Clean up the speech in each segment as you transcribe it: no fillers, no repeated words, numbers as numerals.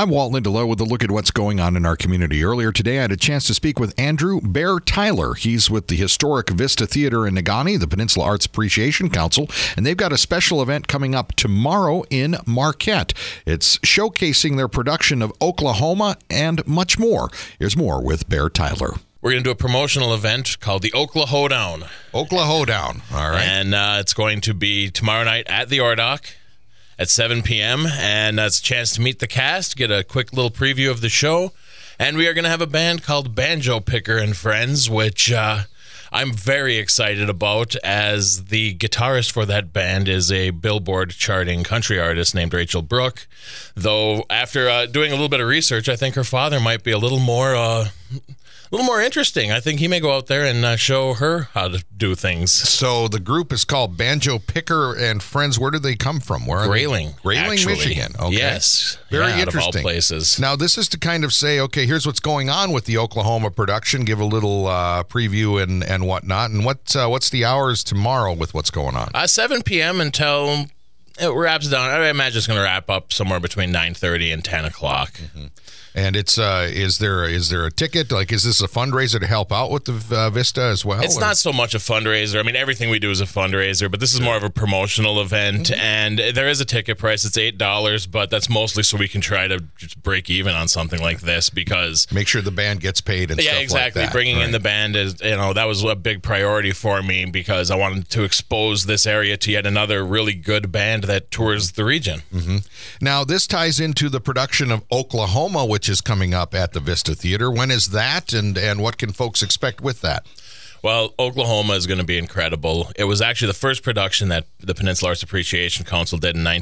I'm Walt Lindelof with a look at what's going on in our community. Earlier today, I had a chance to speak with Andrew Bear Tyler. He's with the historic Vista Theater in Negaunee, the Peninsula Arts Appreciation Council, and they've got a special event coming up tomorrow in Marquette. It's showcasing their production of Oklahoma and much more. Here's more with Bear Tyler. We're going to do a promotional event called the Oklahodown. Oklahodown, all right. And it's going to be tomorrow night at the Ordock at 7 p.m. And it's a chance to meet the cast, get a quick little preview of the show. And we are going to have a band called Banjo Picker and Friends, which I'm very excited about, as the guitarist for that band is a Billboard charting country artist named Rachel Brooke. Though after doing a little bit of research, I think her father might be a little more interesting. I think he may go out there and show her how to do things. So the group is called Banjo Picker and Friends. Where do they come from? Where are Grayling, they? Grayling, actually. Michigan. Okay. Yes. Very interesting. Out of all places. Now, this is to kind of say, okay, here's what's going on with the Oklahoma production, give a little preview and whatnot. And what's the hours tomorrow with what's going on? 7 p.m. until it wraps down. I imagine it's going to wrap up somewhere between 9:30 and 10 o'clock. Mm-hmm. And it's is there a ticket? Like, is this a fundraiser to help out with the Vista as well? It's not so much a fundraiser. I mean, everything we do is a fundraiser, but this is more of a promotional event. Mm-hmm. And there is a ticket price. It's $8, but that's mostly so we can try to just break even on something like this, because make sure the band gets paid and stuff exactly. Like that. Bringing in the band is, that was a big priority for me, because I wanted to expose this area to yet another really good band that tours the region. Mm-hmm. Now, this ties into the production of Oklahoma, which is coming up at the Vista Theater. When is that, and what can folks expect with that? Well, Oklahoma is going to be incredible. It was actually the first production that the Peninsula Arts Appreciation Council did in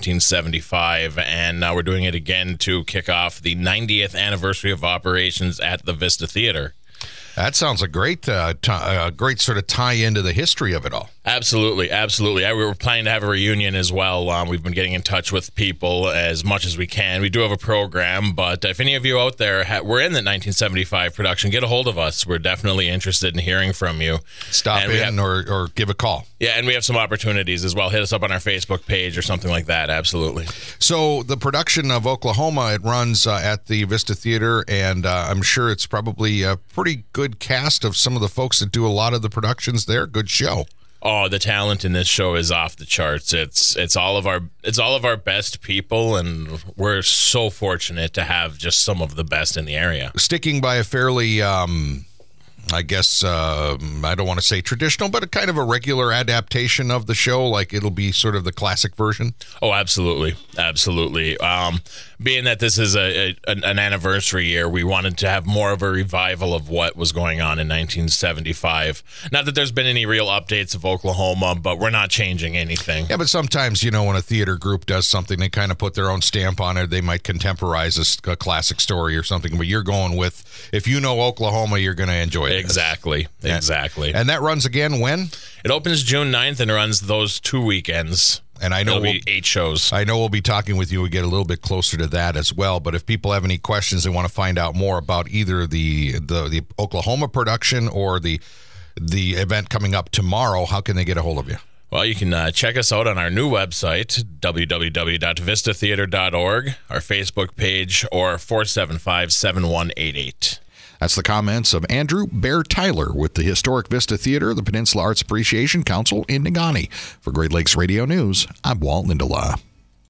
1975, and now we're doing it again to kick off the 90th anniversary of operations at the Vista Theater. That sounds a great great sort of tie into the history of it all. Absolutely. We were planning to have a reunion as well. We've been getting in touch with people as much as we can. We do have a program, but if any of you out there were in the 1975 production, get a hold of us. We're definitely interested in hearing from you. Stop in or give a call. Yeah, and we have some opportunities as well. Hit us up on our Facebook page or something like that. Absolutely. So the production of Oklahoma, it runs at the Vista Theater, and I'm sure it's probably a pretty good cast of some of the folks that do a lot of the productions there. Good show. Oh, the talent in this show is off the charts. It's all of our best people, and we're so fortunate to have just some of the best in the area. Sticking by a fairly I guess, I don't want to say traditional, but a kind of a regular adaptation of the show, like it'll be sort of the classic version? Oh, absolutely. Being that this is an anniversary year, we wanted to have more of a revival of what was going on in 1975. Not that there's been any real updates of Oklahoma, but we're not changing anything. Yeah, but sometimes, when a theater group does something, they kind of put their own stamp on it. They might contemporize a classic story or something, but you're going with, if you know Oklahoma, you're going to enjoy it. Exactly. And that runs again when? It opens June 9th and runs those 2 weekends. And I know it'll be 8 shows. I know we'll be talking with you. We get a little bit closer to that as well. But if people have any questions and want to find out more about either the Oklahoma production or the event coming up tomorrow, how can they get a hold of you? Well, you can check us out on our new website, www.vistatheater.org, our Facebook page, or 475-7188. That's the comments of Andrew Bear Tyler with the Historic Vista Theater, the Peninsula Arts Appreciation Council in Negaunee. For Great Lakes Radio News, I'm Walt Lindelof.